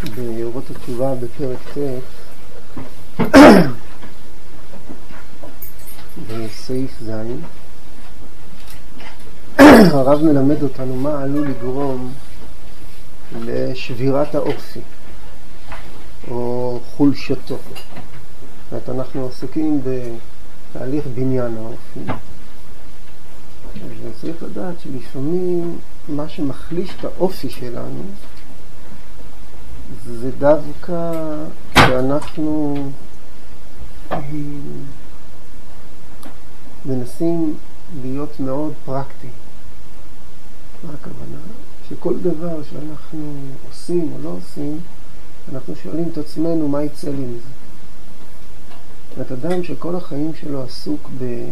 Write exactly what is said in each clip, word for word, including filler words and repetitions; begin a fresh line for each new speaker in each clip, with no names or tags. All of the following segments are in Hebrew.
באורות התשובה בפרק ט' בסעיף ז' הרב מלמד אותנו מה עלול לגרום לשבירת האופי או חולשתו. זאת אומרת, אנחנו עסוקים בתהליך בניין האופי, וצריך לדעת שלפעמים מה שמחליש את האופי שלנו זה דווקא שאנחנו מנסים להיות מאוד פרקטיים. מה הכוונה? שכל דבר שאנחנו עושים או לא עושים, אנחנו שואלים את עצמנו מה יצא לי מזה. זאת אומרת, אדם שכל החיים שלו עסוק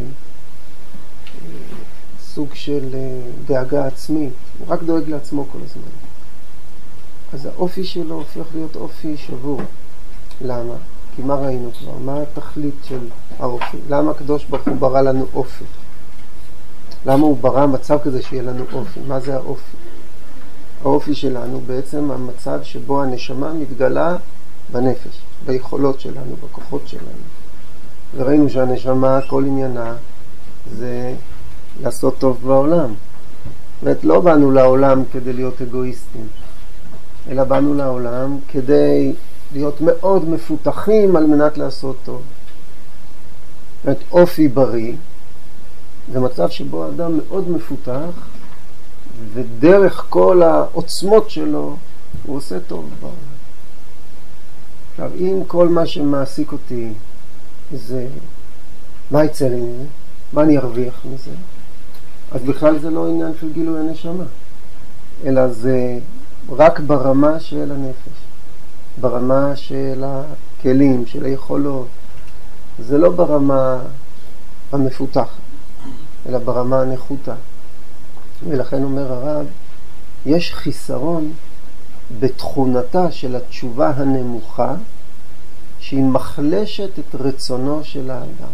בסוג של דאגה עצמית, הוא רק דואג לעצמו כל הזמן, אז האופי שלו הופך להיות אופי שבור. למה? כי מה ראינו כבר? מה התכלית של האופי? למה הקדוש ברוך הוא ברא לנו אופי? למה הוא ברא מצב כזה שיהיה לנו אופי? מה זה האופי? האופי שלנו בעצם המצב שבו הנשמה מתגלה בנפש, ביכולות שלנו, בכוחות שלנו. וראינו שהנשמה, כל עניינה זה לעשות טוב בעולם. זאת אומרת, לא באנו לעולם כדי להיות אגואיסטים, אלא באנו לעולם כדי להיות מאוד מפותחים על מנת לעשות טוב. זאת אומרת, אופי בריא זה מצב שבו האדם מאוד מפותח, ודרך כל העוצמות שלו הוא עושה טוב בעולם. עכשיו, אם כל מה שמעסיק אותי זה מה יצא לי מזה, מה אני ארוויח מזה, אז בכלל זה לא עניין של גילוי הנשמה, אלא זה רק ברמה של הנפש, ברמה של הכלים, של היכולות. זה לא ברמה המפותחת, אלא ברמה הנחותה. ולכן אומר הרב, יש חיסרון בתכונתה של התשובה הנמוכה, שהיא מחלשת את רצונו של האדם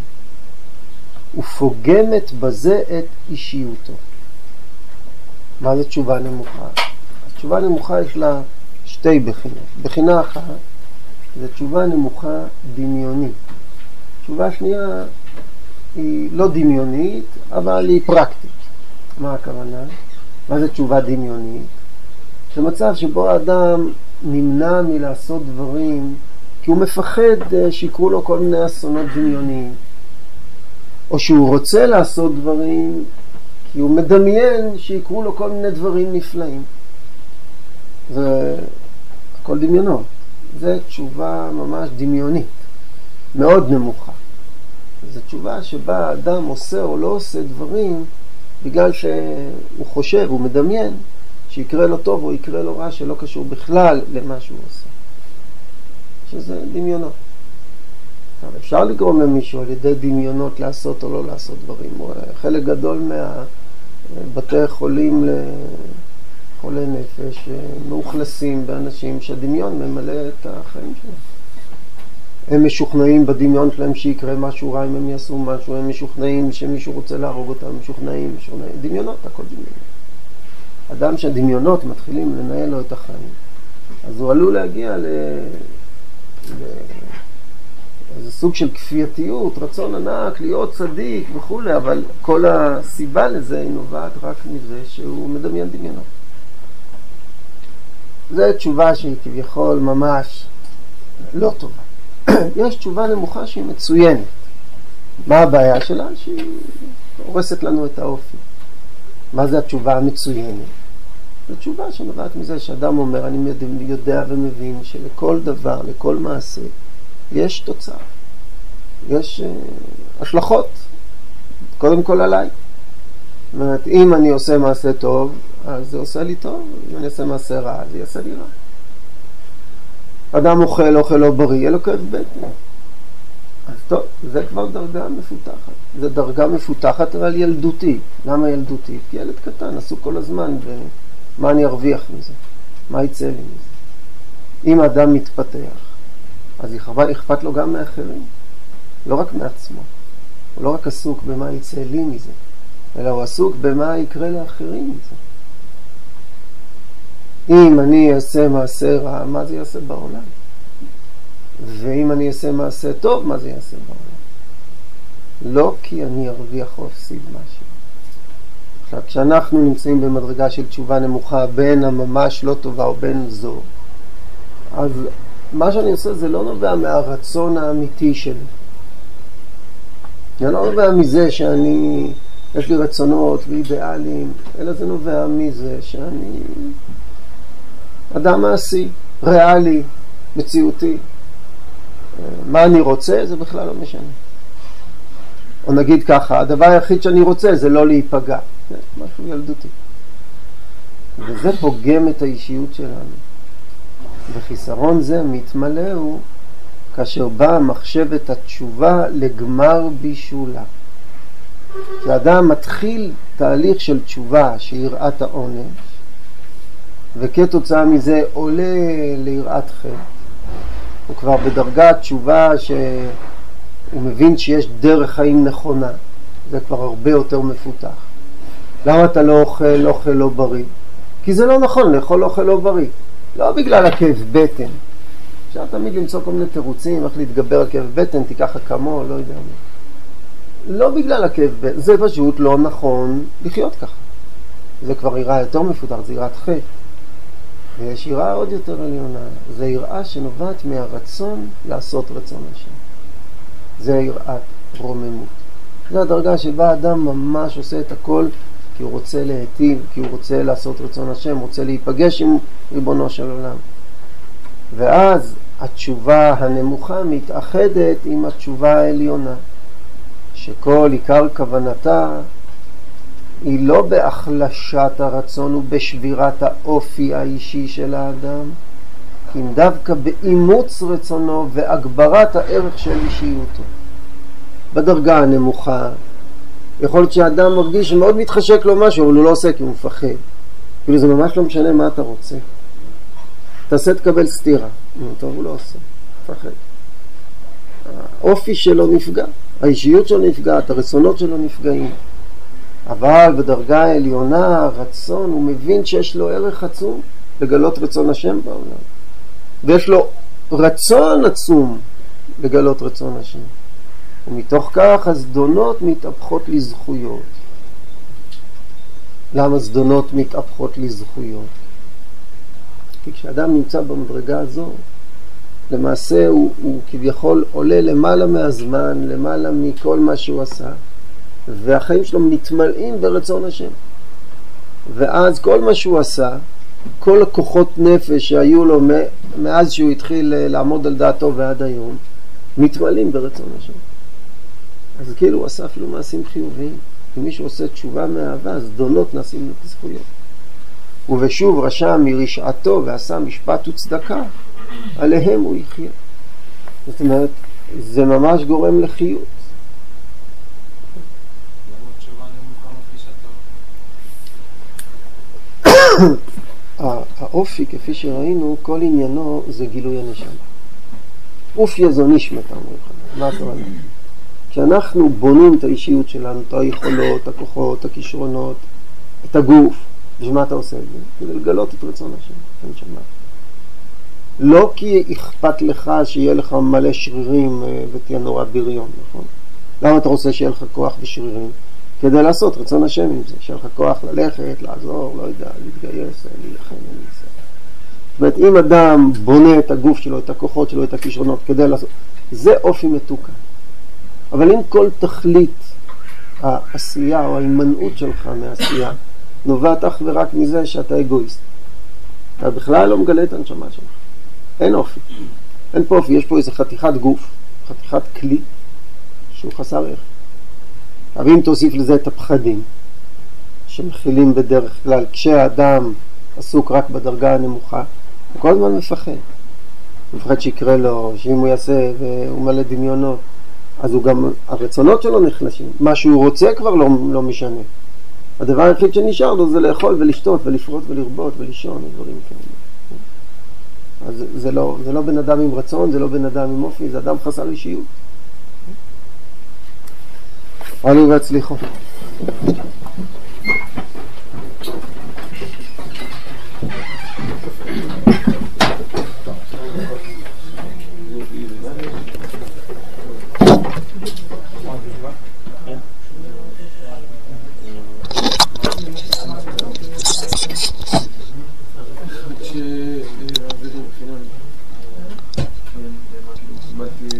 ופוגמת בזה את אישיותו. מה זה תשובה נמוכה? התשובה נמוכה יש לה שתי בחינות. בחינה אחת זה תשובה נמוכה דמיונית. תשובה שנייה היא לא דמיונית, אבל היא פרקטית. מה הכוונה? מה זה תשובה דמיונית? זה מצב שבו האדם נמנע מלעשות דברים כי הוא מפחד שיקרו לו כל מיני אסונות דמיוניים, או שהוא רוצה לעשות דברים כי הוא מדמיין שיקרו לו כל מיני דברים נפלאים. זה הכל דמיונות. זה תשובה ממש דמיונית, מאוד נמוכה. זו תשובה שבה האדם עושה או לא עושה דברים בגלל שהוא חושב, הוא מדמיין שיקרה לו טוב או יקרה לו רע, שלא קשור בכלל למה שהוא עושה, שזה דמיונות. אבל אפשר לגרום למישהו על ידי דמיונות לעשות או לא לעשות דברים. חלק גדול מהבתי חולים לחולי נפש מאוכלסים באנשים שהדמיון ממלא את החיים שלהם. הם משוכנעים בדמיון שלהם שיקרה משהו רע אם הם יעשו משהו, הם משוכנעים שמישהו רוצה להרוג אותם, משוכנעים, משוכנעים, דמיונות, הכל דמיונות. אדם שהדמיונות מתחילים לנהל לו את החיים, אז הוא עלול להגיע ל... ל... איזה סוג של כפייתיות, רצון ענק, להיות צדיק וכו', אבל כל הסיבה לזה היא נובעת רק מזה שהוא מדמיין דמיונות. זו תשובה שהיא כביכול ממש לא טובה. יש תשובה נמוכה שהיא מצוינת. מה הבעיה שלה? שהיא הורסת לנו את האופי. מה זה התשובה המצוינת? זו תשובה שנובעת מזה שאדם אומר, אני יודע ומבין שלכל דבר, לכל מעשה, יש תוצאה. יש uh, השלכות. קודם כל עליי. זאת אומרת, אם אני עושה מעשה טוב, אז זה עושה לי טוב. אם אני עושה מעשה רע, זה יעשה לי רע. אדם אוכל, אוכל לא בריא, יהיה לו כאב בטן. אז טוב, זה כבר דרגה מפותחת. זה דרגה מפותחת אבל ילדותית. למה ילדותית? כי ילד קטן, עסוק כל הזמן, ומה אני ארוויח מזה? מה יצא לי מזה? אם האדם מתפתח, אז אכפת לו גם מאחרים, לא רק מעצמו. הוא לא רק עסוק במה יצא לי מזה, אלא הוא עסוק במה יקרה לאחרים מזה. אם אני אעשה מעשה רע, מה זה יעשה בעולם? ואם אני אעשה מעשה טוב, מה זה יעשה בעולם? לא כי אני ארוויח או אפסיד משהו. עכשיו, כשאנחנו נמצאים במדרגה של תשובה נמוכה, בין הממש לא טובה או בין זו, אז מה שאני עושה זה לא נובע מהרצון האמיתי שלי. זה לא נובע מזה שאני, יש לי רצונות ואידיאלים, אלא זה נובע מזה שאני אדם מעשי, ריאלי, מציאותי. מה אני רוצה זה בכלל לא משנה. או נגיד ככה, הדבר היחיד שאני רוצה זה לא להיפגע. זה משהו ילדותי. וזה פוגם את האישיות שלנו. וחיסרון זה מתמלא הוא כאשר באה מחשבת התשובה לגמר בישולה. כשאדם מתחיל תהליך של תשובה שיראת העונש, וכתוצאה מזה עולה ליראת חטא, הוא כבר בדרגת תשובה שהוא מבין שיש דרך חיים נכונה, זה כבר הרבה יותר מפותח. למה אתה לא אוכל אוכל לא בריא? כי זה לא נכון לאכול אוכל לא בריא. לא בגלל הכאב בטן. אפשר תמיד למצוא כל מיני תירוצים, איך להתגבר על כאב בטן, תיקח אקמו, לא יודע מה. לא בגלל הכאב בטן, זה פשוט לא נכון לחיות ככה. זה כבר יראה יותר מפותח, זה יראת חטא. ויש יראה עוד יותר עליונה, זה יראה שנובעת מהרצון לעשות רצון השם. זה יראת רוממות. זו הדרגה שבה אדם ממש עושה את הכל כי הוא רוצה להיטיב, כי הוא רוצה לעשות רצון השם, רוצה להיפגש עם ריבונו של עולם. ואז התשובה הנמוכה מתאחדת עם התשובה העליונה, שכל עיקר כוונתה היא לא בהחלשת הרצון ובשבירת האופי האישי של האדם, כי אם דווקא באימוץ רצונו והגברת הערך של אישיותו. בדרגה הנמוכה יכול להיות שהאדם מרגיש שמאוד מתחשק לו משהו, אבל הוא לא עושה כי הוא מפחד. כאילו זה ממש לא משנה מה אתה רוצה. תעשה תקבל סתירה. טוב, הוא לא עושה. מפחד. האופי שלו נפגע, האישיות שלו נפגעת, הרצונות שלו נפגעים. אבל בדרגה העליונה, הרצון, הוא מבין שיש לו ערך עצום לגלות רצון השם בעולם. ויש לו רצון עצום לגלות רצון השם. ומתוך כך הזדונות מתהפכות לזכויות. למה זדונות מתהפכות לזכויות? כי כשאדם נמצא במדרגה הזו, למעשה הוא, הוא כביכול עולה למעלה מהזמן, למעלה מכל מה שהוא עשה, והחיים שלו מתמלאים ברצון השם. ואז כל מה שהוא עשה, כל הכוחות נפש שהיו לו מאז שהוא התחיל לעמוד על דעתו ועד היום, מתמלאים ברצון השם. אז כאילו הוא עשה אפילו מעשים חיוביים. אם מישהו עושה תשובה מאהבה, אז זדונות נעשים לזכויות. ובשוב רשע מרשעתו ועשה משפט וצדקה, עליהם הוא יחיה. זאת אומרת, זה ממש גורם לחיות. האופי, כפי שראינו, כל עניינו זה גילוי הנשמה. אופי זו נשמת, מה הכוונה? כשאנחנו בונים את האישיות שלנו, את היכולות, הכוחות, הכישרונות, את הגוף, בשביל מה אתה עושה את זה? כדי לגלות את רצון השם, הנשמה. לא כי אכפת לך שיהיה לך מלא שרירים ותהיה נורא בריון, נכון? למה אתה רוצה שיהיה לך כוח ושרירים? כדי לעשות רצון השם עם זה, שיהיה לך כוח ללכת, לעזור, לא יודע, להתגייס, להילחם, להילחם. זאת אומרת, אם אדם בונה את הגוף שלו, את הכוחות שלו, את הכישרונות, כדי לעשות, זה אופי מתוקן. אבל אם כל תכלית העשייה או ההימנעות שלך מהעשייה נובעת אך ורק מזה שאתה אגואיסט, אתה בכלל לא מגלה את הנשמה שלך. אין אופי. אין פה אופי, יש פה איזה חתיכת גוף, חתיכת כלי שהוא חסר ערך. אבל אם תוסיף לזה את הפחדים שמכילים בדרך כלל, כשהאדם עסוק רק בדרגה הנמוכה, הוא כל הזמן מפחד. הוא מפחד שיקרה לו, שאם הוא יעשה והוא מלא דמיונות, אז הוא גם, הרצונות שלו נחלשים. מה שהוא רוצה כבר לא, לא משנה. הדבר היחיד שנשאר לו זה לאכול ולשתות ולפרוט ולרבות ולישון ודברים כאלה. אז זה לא, זה לא בן אדם עם רצון, זה לא בן אדם עם אופי, זה אדם חסר אישיות. עלו והצליחו.